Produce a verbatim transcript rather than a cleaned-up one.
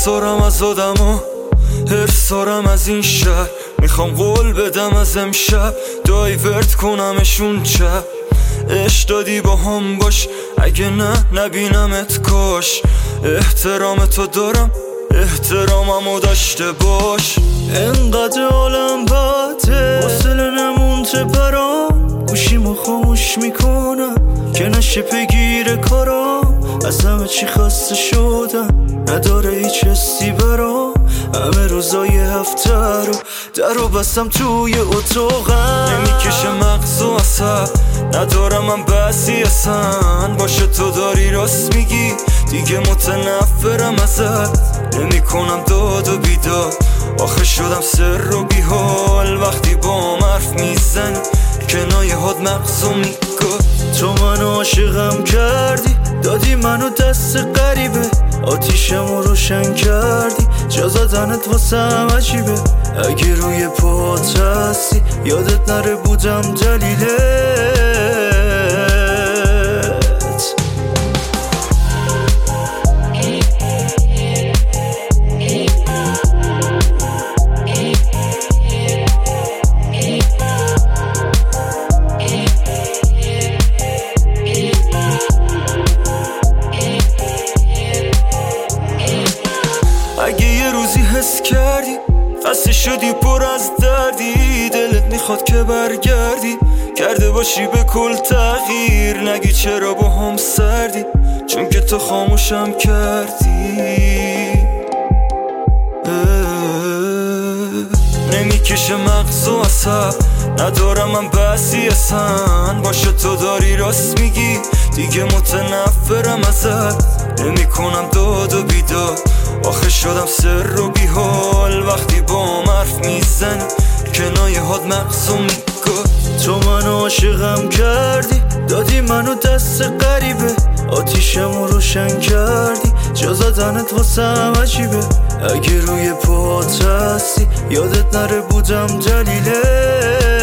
ارسارم از آدما، ارسارم از این شهر. میخوام قول بدم از امشب دایورت کنمشون چپ. عشق دادی با هم باش، اگه نه نبینمت کاش. احترام تو دارم، احتراممو داشته باش. انقدر عالم بده حوصله نمونده برام، گوشیمو خاموش میکنم که نشه بگیره کارام. از همه چی خسته شدم، نداره هیچ حسی برام. همه روزای هفته رو در رو بستم توی اتاقم. نمیکشه مغز و عصب، ندارم من بسی اصلا. باشه تو داری راست میگی، دیگه متنفرم ازت. نمی کنم داد و بیداد، آخه شدم سر و بیحال. وقتی با هم حرف میزنی کنایه هاد مغزو میگاد. تو منو عاشقم کردی، دادی منو دست غریبه. آتیشمو روشن کردی، جا زدنت واسم عجیبه. اگه روی پات هستی یادت نره بودم دلیلت. اگه یه روزی حس کردی خسته شدی پر از دردی، دلت میخواد که برگردی کرده باشی به کل تغییر. نگی چرا با هم سردی، چون که تو خاموشم کردی. نمیکشه مغز و عصب، ندارم من بسی اصلا. باشه تو داری راست میگی، دیگه متنفرم ازت. نمی کنم داد و بیداد، آخه شدم سر و بیحال. وقتی با هم حرف میزنی کنایه هاد مغزو میگاد. تو منو عاشقم کردی، دادی منو دست غریبه. آتیشمو روشن کردی، جا زدنت واسم عجیبه. اگه روی پات هستی یادت نره بودم دلیلت.